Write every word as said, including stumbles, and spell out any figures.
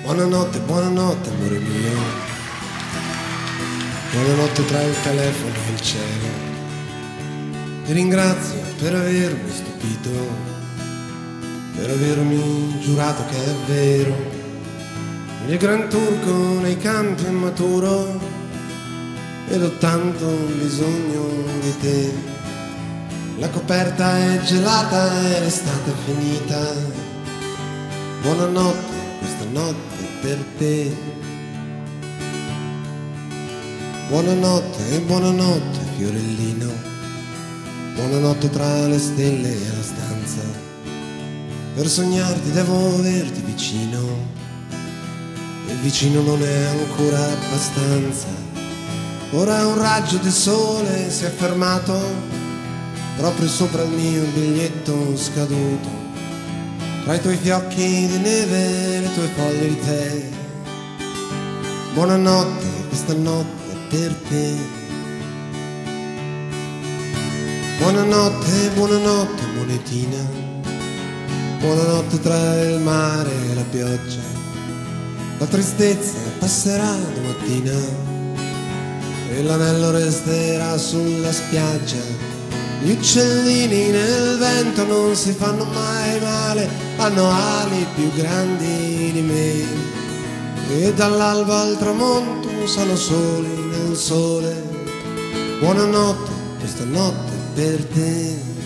Buonanotte, buonanotte amore mio, buonanotte tra il telefono e il cielo. Ti ringrazio per avermi stupito, per avermi giurato che è vero. Il gran turco nei campi è maturo ed ho tanto bisogno di te. La coperta è gelata e l'estate è finita. Buonanotte, questa notte per te. Buonanotte e buonanotte fiorellino, buonanotte tra le stelle e la stanza. Per sognarti devo averti vicino, e vicino non è ancora abbastanza. Ora un raggio di sole si è fermato proprio sopra il mio biglietto scaduto, tra i tuoi fiocchi di neve e le tue foglie di tè. Buonanotte, questa notte è per te. Buonanotte, buonanotte monetina, buonanotte tra il mare e la pioggia. La tristezza passerà domattina e l'anello resterà sulla spiaggia. Gli uccellini nel vento non si fanno mai male, hanno ali più grandi di me, e dall'alba al tramonto sono soli nel sole. Buonanotte, questa notte è per te.